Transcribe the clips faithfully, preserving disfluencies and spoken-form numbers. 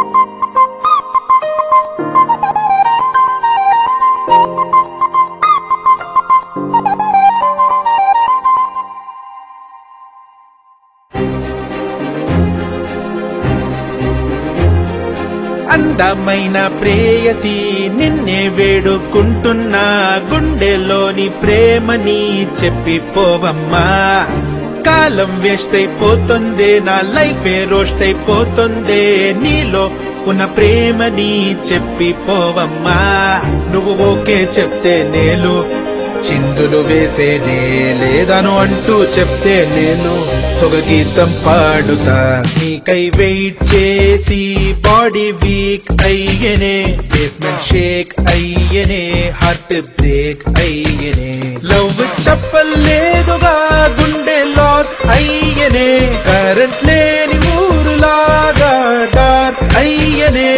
అందమైన ప్రేయసి నిన్నే వేడుకుంటున్నా గుండెలోని ప్రేమని చెప్పిపోవమ్మా కాలం వేస్ట్ అయిపోతుందే నా లైఫే రోస్ట్ అయిపోతుందే నీలో ఉన్న ప్రేమని చెప్పిపోవమ్మా నువ్వు ఓకే చెప్తే నేలు చిందులు వేసేనే లేదను అంటూ చెప్తే నేను సొగగీతం పాడుతా నీకై వెయిట్ చేసి బాడీ వీక్ అయ్యనే బేస్మెంట్ షేక్ అయ్యనే హార్ట్ బ్రేక్ అయ్యనే లవ్ చెప్పలేదుగా గుండె లాక్ అయ్యనే కరెంట్ లేని ఊరులాగా డార్క్ అయ్యనే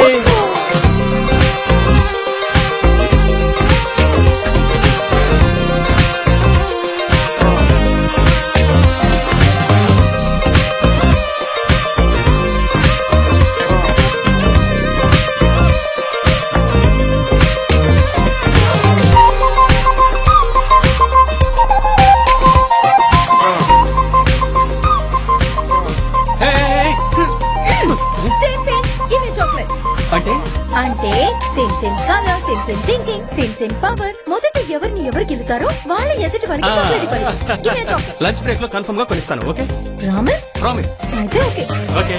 అంటే same same colour same same thinking same same power మొదట ఎవరిని ఎవరు గెలుతారో వాళ్ళ ఎదుటి వారికి చాక్లెట్ ఇవ్వాలి లంచ్ బ్రేక్ లో కన్ఫర్మ్ గా కొనిస్తాను ఓకే ప్రామిస్ ప్రామిస్ అయితే ఓకే ఓకే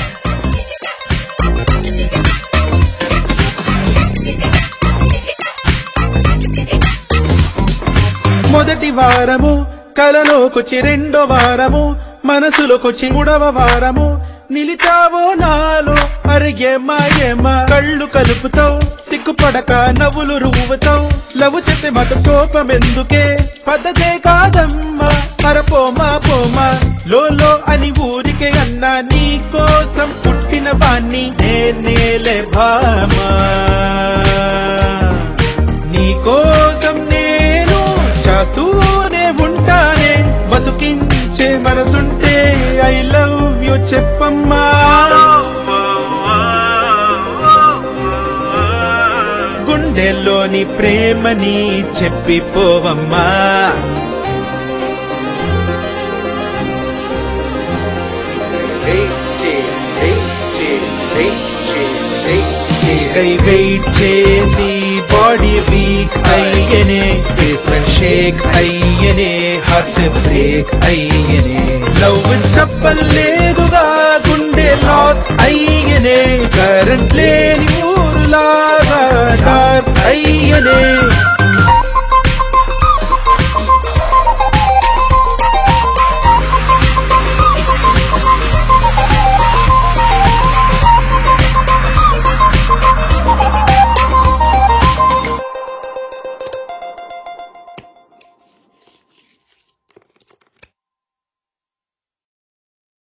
మొదటి వారము కలలోకొచ్చి రెండో వారము మనసులోకొచ్చి మూడవ వారము నిలిచావో నాలో అరే ఏమా ఏమా కళ్ళు కలుపుతావు సిగ్గుపడక నవ్వులు రువ్వుతావు లవ్ చెప్తే మాత్రం కోపం ఎందుకే పద్ధతే కాదమ్మా మరపోమా పోమా లోలో అని ఊరికే అన్నా నీ కోసం పుట్టిన వాణ్ణి నేనేలే భామా నీ కోసం నేను చేస్తూనే ఉంటానే బతుకించే మనసుంటే ఐ లవ్ యూ చెప్పమ్మా గుండెల్లోని ప్రేమని చెప్పిపోవమ్మా వెయిట్ చేసి బాడీ వీక్ అయ్యనే బేస్మెంట్ షేక్ అయ్యనే హార్ట్ బ్రేక్ అయ్యనే లవ్ చెప్పలేదుగా గుండె లాక్ అయ్యనే కరెంట్ లేని ఊరులాగా డార్క్ అయ్యనే